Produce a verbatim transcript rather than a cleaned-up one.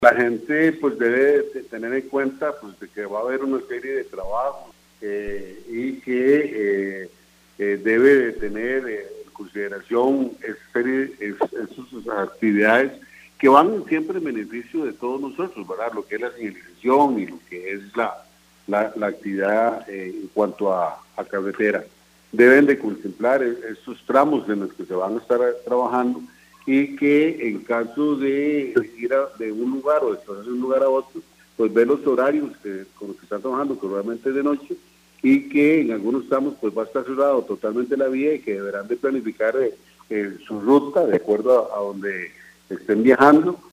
La gente pues debe de tener en cuenta pues de que va a haber una serie de trabajos eh, y que eh, eh, debe de tener eh, en consideración esa serie, es, esas actividades que van siempre en beneficio de todos nosotros, ¿verdad? Lo que es la señalización y lo que es la, la, la actividad eh, en cuanto a, a carretera. Deben de contemplar estos tramos en los que se van a estar trabajando y que en caso de ir a, de un lugar o de de un lugar a otro, pues ver los horarios que, con los que están trabajando, que probablemente es de noche, y que en algunos tramos pues va a estar cerrado totalmente la vía y que deberán de planificar eh, eh, su ruta de acuerdo a, a donde estén viajando